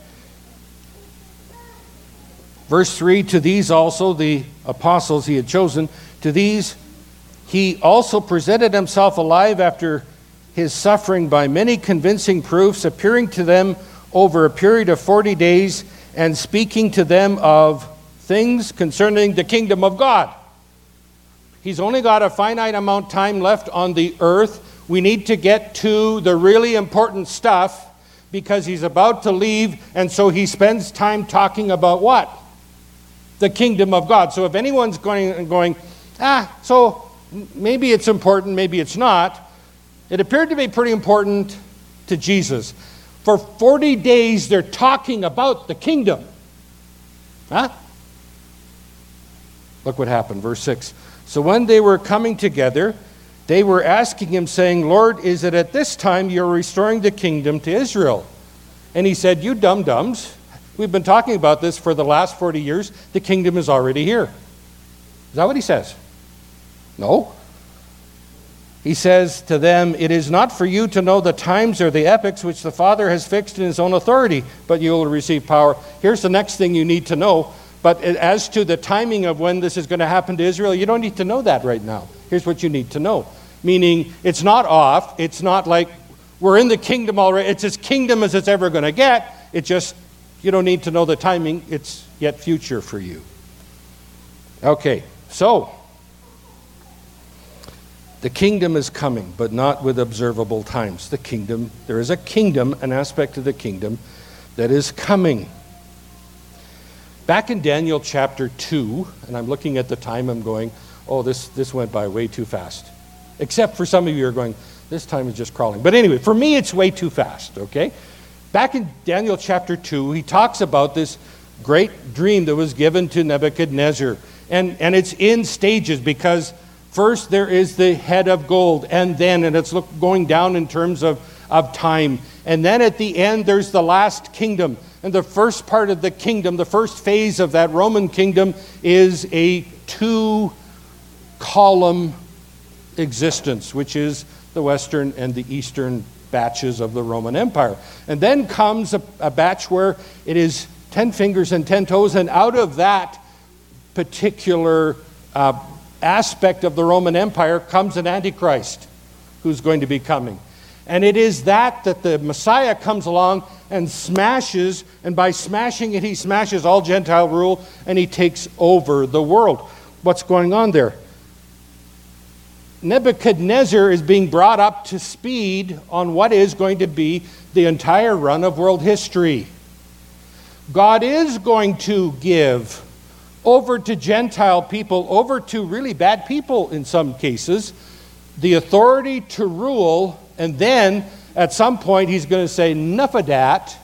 Verse three, to these also the apostles he had chosen, to these he also presented himself alive after his suffering by many convincing proofs, appearing to them over a period of forty days and speaking to them of things concerning the kingdom of God. He's only got a finite amount of time left on the earth. We need to get to the really important stuff because he's about to leave, and so he spends time talking about what? The kingdom of God. So if anyone's going, going ah, so maybe it's important, maybe it's not, it appeared to be pretty important to Jesus. For forty days, they're talking about the kingdom. Huh? Look what happened, verse six. So when they were coming together, they were asking him, saying, Lord, is it at this time you're restoring the kingdom to Israel? And he said, you dum-dums, we've been talking about this for the last forty years. The kingdom is already here. Is that what he says? No. He says to them, it is not for you to know the times or the epochs which the Father has fixed in his own authority, but you will receive power. Here's the next thing you need to know. But as to the timing of when this is going to happen to Israel, you don't need to know that right now. Here's what you need to know. Meaning, it's not off. It's not like we're in the kingdom already. It's as kingdom as it's ever going to get. It just, you don't need to know the timing. It's yet future for you. Okay, so the kingdom is coming, but not with observable times. The kingdom, there is a kingdom, an aspect of the kingdom that is coming. Back in Daniel chapter two, and I'm looking at the time, I'm going, oh, this, this went by way too fast. Except for some of you are going, this time is just crawling. But anyway, for me, it's way too fast, okay? Back in Daniel chapter two, he talks about this great dream that was given to Nebuchadnezzar. And, and it's in stages because first there is the head of gold, and then, and it's look, going down in terms of, of time. And then at the end, there's the last kingdom. And the first part of the kingdom, the first phase of that Roman kingdom is a two-column existence, which is the western and the eastern batches of the Roman Empire. And then comes a, a batch where it is ten fingers and ten toes, and out of that particular uh, aspect of the Roman Empire comes an Antichrist who's going to be coming. And it is that that the Messiah comes along and smashes, and by smashing it, he smashes all Gentile rule, and he takes over the world. What's going on there? Nebuchadnezzar is being brought up to speed on what is going to be the entire run of world history. God is going to give over to Gentile people, over to really bad people in some cases, the authority to rule. And then, at some point, he's going to say, enough of that.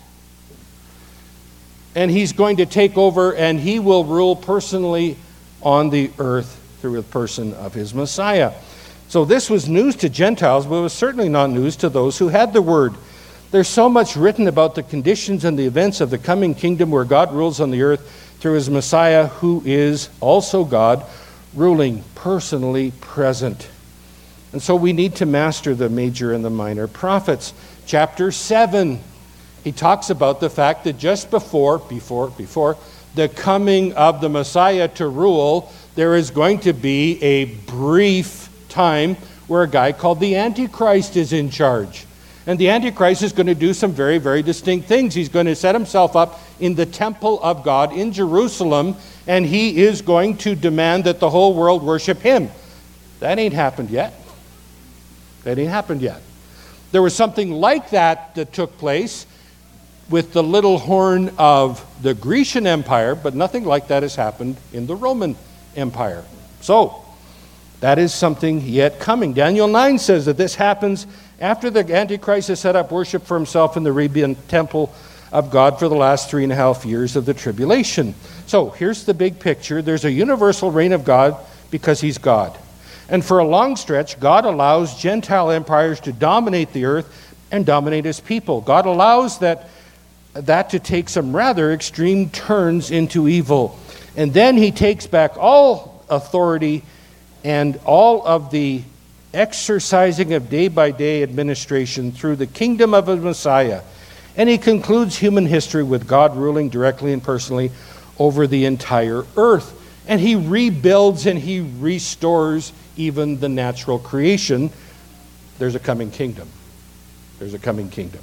And he's going to take over, and he will rule personally on the earth through the person of his Messiah. So this was news to Gentiles, but it was certainly not news to those who had the word. There's so much written about the conditions and the events of the coming kingdom where God rules on the earth through his Messiah, who is also God, ruling personally present. And so we need to master the major and the minor prophets. Chapter seven, he talks about the fact that just before, before, before the coming of the Messiah to rule, there is going to be a brief time where a guy called the Antichrist is in charge. And the Antichrist is going to do some very, very distinct things. He's going to set himself up in the temple of God in Jerusalem, and he is going to demand that the whole world worship him. That ain't happened yet. That ain't happened yet. There was something like that that took place with the little horn of the Grecian Empire, but nothing like that has happened in the Roman Empire. So, that is something yet coming. Daniel nine says that this happens after the Antichrist has set up worship for himself in the Arabian temple of God for the last three and a half years of the tribulation. So, here's the big picture. There's a universal reign of God because he's God. And for a long stretch, God allows Gentile empires to dominate the earth and dominate his people. God allows that, that to take some rather extreme turns into evil. And then he takes back all authority and all of the exercising of day-by-day administration through the kingdom of his Messiah. And he concludes human history with God ruling directly and personally over the entire earth. And he rebuilds and he restores even the natural creation. There's a coming kingdom. There's a coming kingdom.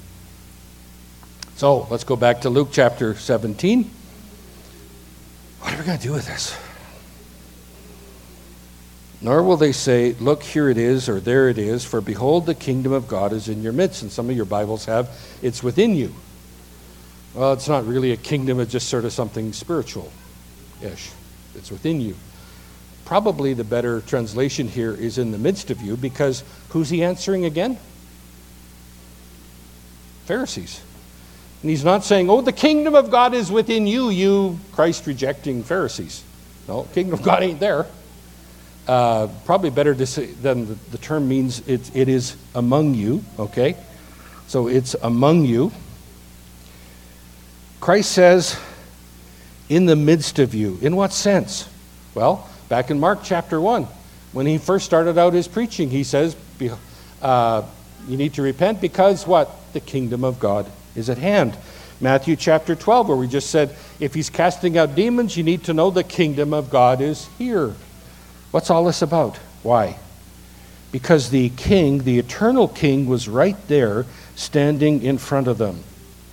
So let's go back to Luke chapter seventeen. What are we going to do with this? Nor will they say, look, here it is, or there it is, for behold, the kingdom of God is in your midst. And some of your Bibles have, it's within you. Well, it's not really a kingdom, it's just sort of something spiritual-ish. It's within you. Probably the better translation here is in the midst of you, because who's he answering again? Pharisees. And he's not saying, oh, the kingdom of God is within you, you Christ-rejecting Pharisees. No, kingdom of God ain't there. Uh, probably better to say than the, the term means it, it is among you, okay? So it's among you. Christ says, in the midst of you. In what sense? Well, back in Mark chapter one, when he first started out his preaching, he says, uh, you need to repent because what? The kingdom of God is at hand. Matthew chapter twelve, where we just said, if he's casting out demons, you need to know the kingdom of God is here. What's all this about? Why? Because the king, the eternal king, was right there standing in front of them.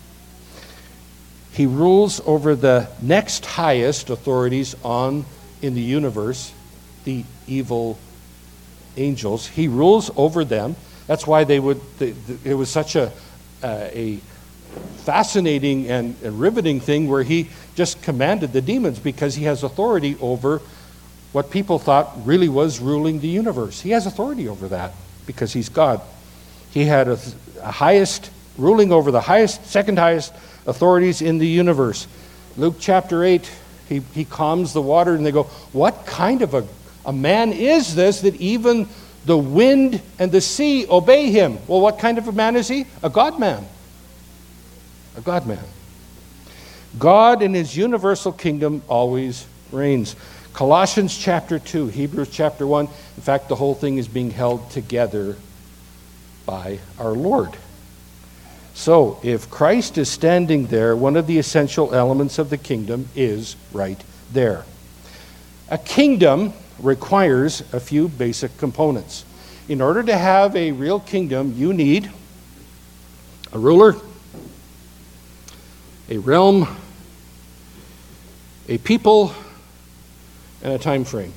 He rules over the next highest authorities on in the universe, the evil angels. He rules over them. That's why they would. They, it was such a uh, a fascinating and, and riveting thing where he just commanded the demons because he has authority over what people thought really was ruling the universe. He has authority over that because he's God. He had a, a highest, ruling over the highest, second highest authorities in the universe. Luke chapter eight, he, he calms the water and they go, what kind of a, a man is this that even the wind and the sea obey him? Well, what kind of a man is he? A God man. A God man. God in his universal kingdom always reigns. Colossians chapter two, Hebrews chapter one. In fact, the whole thing is being held together by our Lord. So, if Christ is standing there, one of the essential elements of the kingdom is right there. A kingdom requires a few basic components. In order to have a real kingdom, you need a ruler, a realm, a people, and a time frame.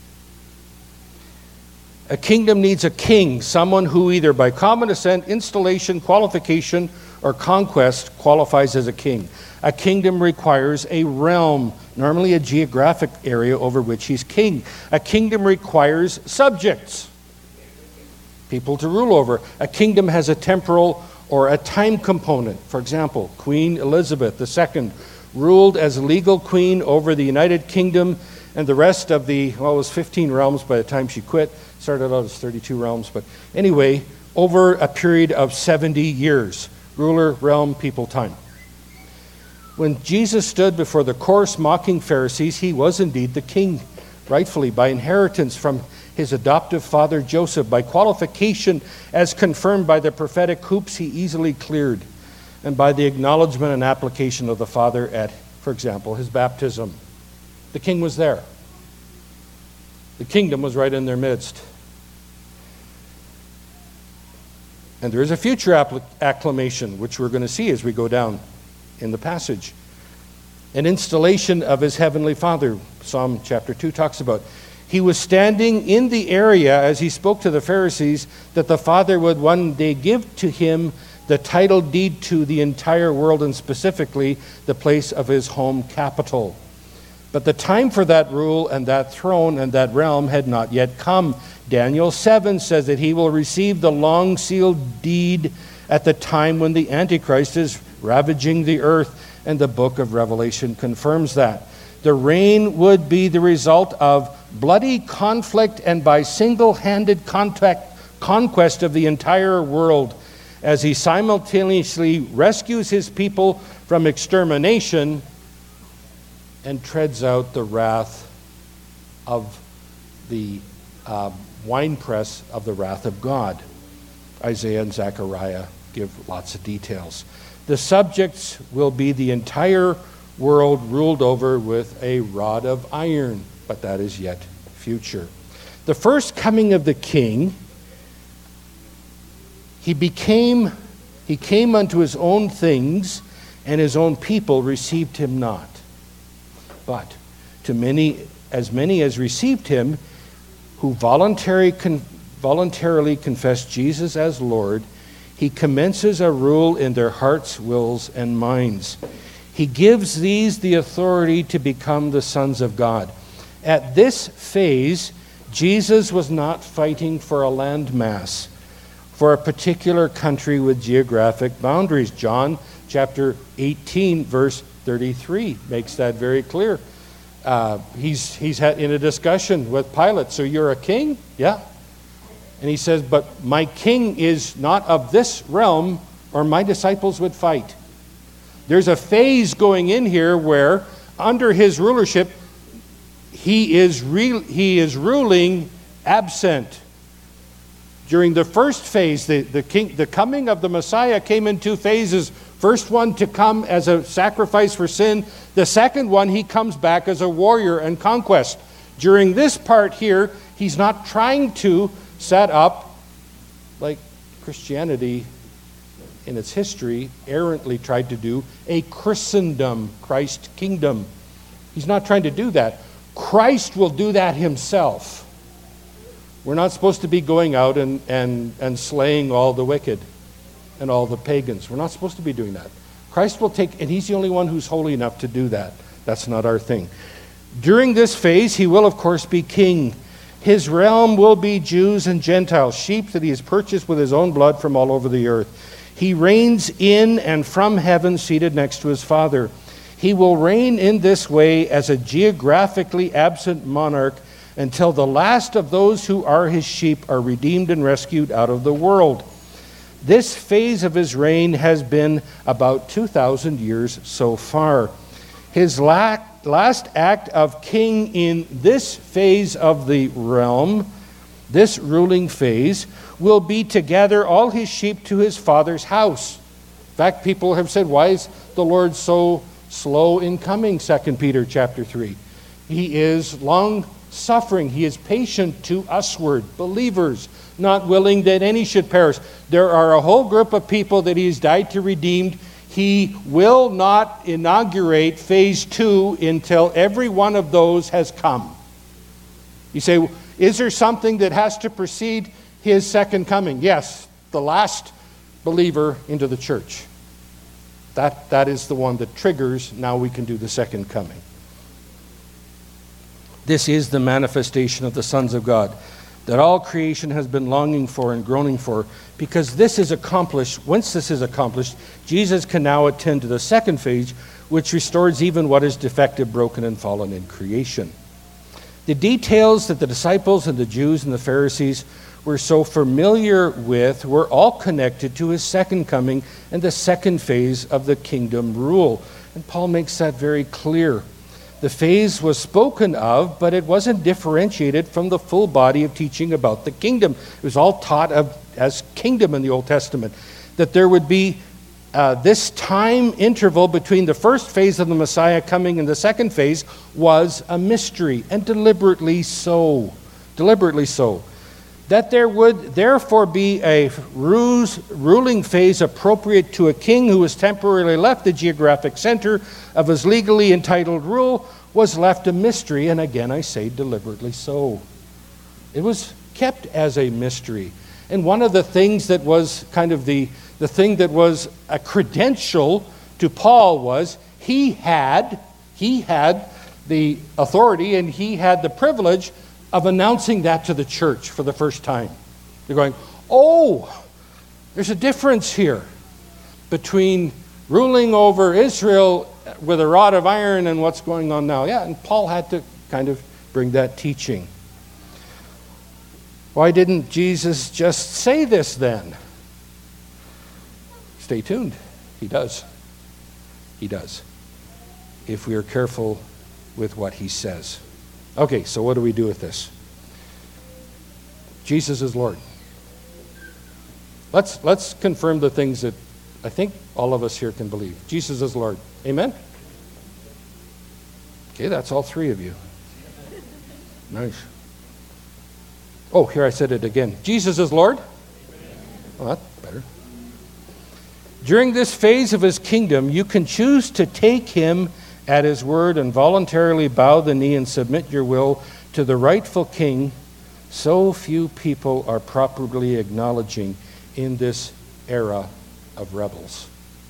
A kingdom needs a king, someone who either by common assent, installation, qualification, or conquest qualifies as a king. A kingdom requires a realm, normally a geographic area over which he's king. A kingdom requires subjects, people to rule over. A kingdom has a temporal or a time component. For example, Queen Elizabeth the Second ruled as legal queen over the United Kingdom and the rest of the, well, it was fifteen realms by the time she quit. Started out as thirty-two realms, but anyway, over a period of seventy years. Ruler, realm, people, time. When Jesus stood before the coarse, mocking Pharisees, he was indeed the king, rightfully, by inheritance from his adoptive father Joseph, by qualification as confirmed by the prophetic hoops he easily cleared, and by the acknowledgement and application of the Father at, for example, his baptism. The king was there. The kingdom was right in their midst. And there is a future acclamation, which we're going to see as we go down in the passage. An installation of his heavenly Father, Psalm chapter two talks about. He was standing in the area as he spoke to the Pharisees that the Father would one day give to him the title deed to the entire world, and specifically the place of his home capital. But the time for that rule and that throne and that realm had not yet come. Daniel seven says that he will receive the long sealed deed at the time when the Antichrist is ravaging the earth, and the book of Revelation confirms that. The reign would be the result of bloody conflict and by single-handed contact, conquest of the entire world, as he simultaneously rescues his people from extermination and treads out the wrath of the uh, winepress of the wrath of God. Isaiah and Zechariah give lots of details. The subjects will be the entire world ruled over with a rod of iron, but that is yet future. The first coming of the king, he became, he came unto his own things, and his own people received him not. But to many, as many as received him, who voluntary con- voluntarily confess Jesus as Lord, he commences a rule in their hearts, wills, and minds. He gives these the authority to become the sons of God. At this phase, Jesus was not fighting for a landmass, for a particular country with geographic boundaries. John chapter eighteen, verse thirty-three makes that very clear. Uh, he's he's had in a discussion with Pilate. So you're a king? Yeah. And he says, but my king is not of this realm, or my disciples would fight. There's a phase going in here where under his rulership, he is re- he is ruling absent. During the first phase, the, the, king, the coming of the Messiah came in two phases. First one to come as a sacrifice for sin. The second one, he comes back as a warrior and conquest. During this part here, he's not trying to set up, like Christianity in its history errantly tried to do, a Christendom, Christ kingdom. He's not trying to do that. Christ will do that himself. We're not supposed to be going out and, and, and slaying all the wicked and all the pagans. We're not supposed to be doing that. Christ will take, and he's the only one who's holy enough to do that. That's not our thing. During this phase, he will, of course, be king. His realm will be Jews and Gentiles, sheep that he has purchased with his own blood from all over the earth. He reigns in and from heaven, seated next to his Father. He will reign in this way as a geographically absent monarch until the last of those who are his sheep are redeemed and rescued out of the world. This phase of his reign has been about two thousand years so far. His last act of king in this phase of the realm, this ruling phase, will be to gather all his sheep to his Father's house. In fact, people have said, why is the Lord so slow in coming, Second Peter chapter three? He is long suffering. He is patient to usward, believers, not willing that any should perish. There are a whole group of people that he has died to redeem. He will not inaugurate phase two until every one of those has come. You say, is there something that has to precede his second coming? Yes, the last believer into the church. That, that is the one that triggers, now we can do the second coming. This is the manifestation of the sons of God that all creation has been longing for and groaning for, because this is accomplished. Once this is accomplished, Jesus can now attend to the second phase, which restores even what is defective, broken, and fallen in creation. The details that the disciples and the Jews and the Pharisees were so familiar with were all connected to his second coming and the second phase of the kingdom rule. And Paul makes that very clear. The phase was spoken of, but it wasn't differentiated from the full body of teaching about the kingdom. It was all taught of as kingdom in the Old Testament. That there would be uh, this time interval between the first phase of the Messiah coming and the second phase was a mystery, and deliberately so. Deliberately so. That there would therefore be a ruse, ruling phase appropriate to a king who has temporarily left the geographic center of his legally entitled rule was left a mystery, and again I say deliberately so. It was kept as a mystery. And one of the things that was kind of the, the thing that was a credential to Paul was he had, he had the authority and he had the privilege of announcing that to the church for the first time. They're going, oh, there's a difference here between ruling over Israel with a rod of iron and what's going on now. Yeah, and Paul had to kind of bring that teaching. Why didn't Jesus just say this then? Stay tuned. He does. He does. If we are careful with what he says. Okay, so what do we do with this? Jesus is Lord. Let's let's confirm the things that I think all of us here can believe. Jesus is Lord. Amen? Okay, that's all three of you. Nice. Oh, here I said it again. Jesus is Lord? Well, that's better. During this phase of his kingdom, you can choose to take him at his word and voluntarily bow the knee and submit your will to the rightful king, so few people are properly acknowledging in this era of rebels.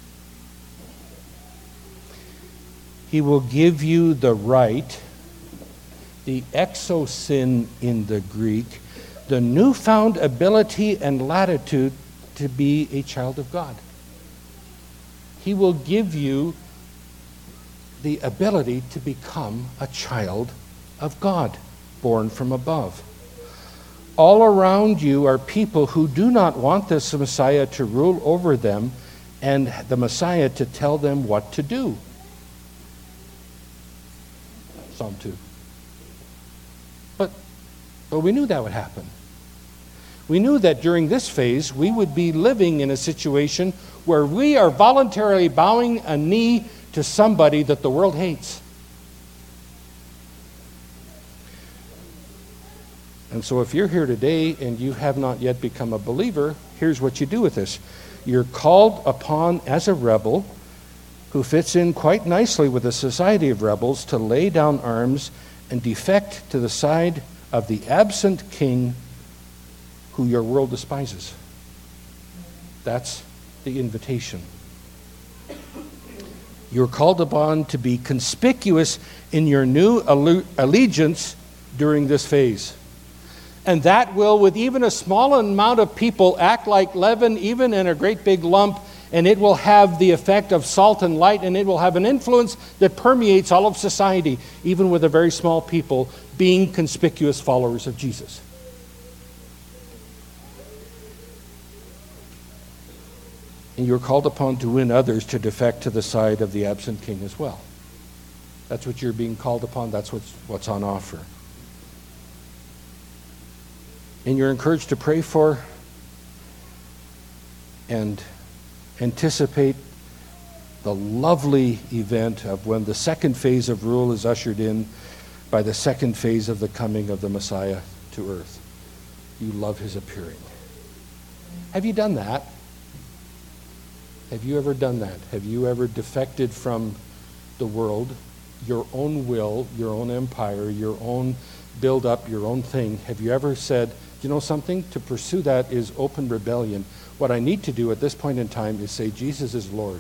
He will give you the right, the exosin in the Greek, the newfound ability and latitude to be a child of God. He will give you the ability to become a child of God, born from above. All around you are people who do not want this Messiah to rule over them and the Messiah to tell them what to do. Psalm two. But, but we knew that would happen. We knew that during this phase, we would be living in a situation where we are voluntarily bowing a knee to somebody that the world hates. And so if you're here today and you have not yet become a believer, here's what you do with this. You're called upon as a rebel who fits in quite nicely with the society of rebels to lay down arms and defect to the side of the absent king who your world despises. That's the invitation. You're called upon to be conspicuous in your new allegiance during this phase. And that will, with even a small amount of people, act like leaven, even in a great big lump, and it will have the effect of salt and light, and it will have an influence that permeates all of society, even with a very small people being conspicuous followers of Jesus. And you're called upon to win others to defect to the side of the absent king as well. That's what you're being called upon. That's what's, what's on offer. And you're encouraged to pray for and anticipate the lovely event of when the second phase of rule is ushered in by the second phase of the coming of the Messiah to earth. You love his appearing. Have you done that? Have you ever done that? Have you ever defected from the world, your own will, your own empire, your own build up, your own thing? Have you ever said, you know something? To pursue that is open rebellion. What I need to do at this point in time is say, Jesus is Lord.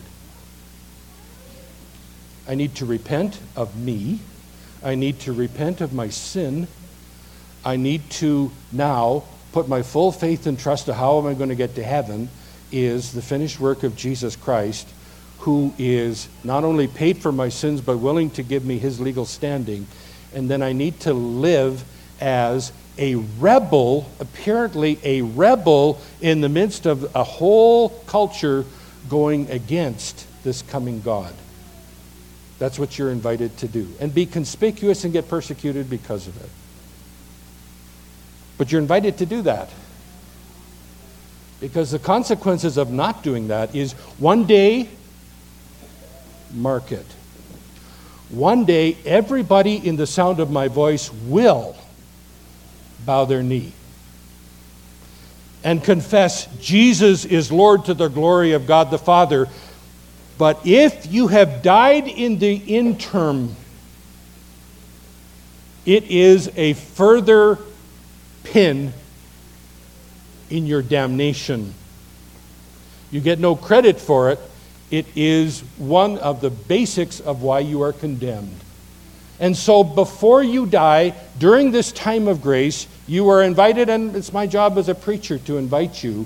I need to repent of me. I need to repent of my sin. I need to now put my full faith and trust to how am I going to get to heaven is the finished work of Jesus Christ, who is not only paid for my sins, but willing to give me his legal standing. And then I need to live as a rebel, apparently a rebel in the midst of a whole culture going against this coming God. That's what you're invited to do. And be conspicuous and get persecuted because of it. But you're invited to do that. Because the consequences of not doing that is one day, mark it. One day, everybody in the sound of my voice will bow their knee and confess Jesus is Lord to the glory of God the Father. But if you have died in the interim, it is a further pin in your damnation. You get no credit for it. It is one of the basics of why you are condemned. And so before you die, during this time of grace, you are invited, and it's my job as a preacher to invite you,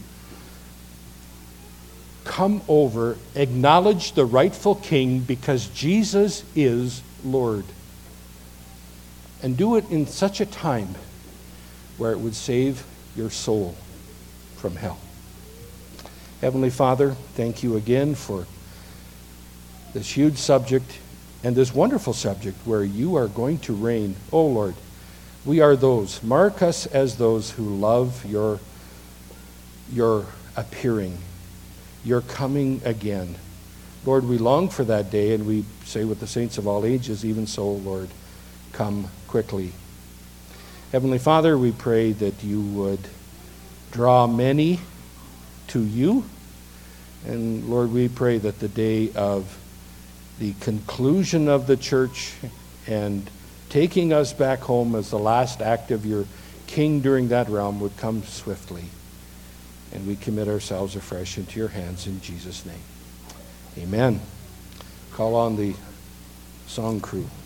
come over, acknowledge the rightful king because Jesus is Lord. And do it in such a time where it would save your soul from hell. Heavenly Father, thank you again for this huge subject and this wonderful subject where you are going to reign. Oh Lord, we are those. Mark us as those who love your, your appearing, your coming again. Lord, we long for that day, and we say with the saints of all ages, even so, Lord, come quickly. Heavenly Father, we pray that you would draw many to you. And Lord, we pray that the day of the conclusion of the church and taking us back home as the last act of your king during that realm would come swiftly. And we commit ourselves afresh into your hands in Jesus' name. Amen. Call on the song crew.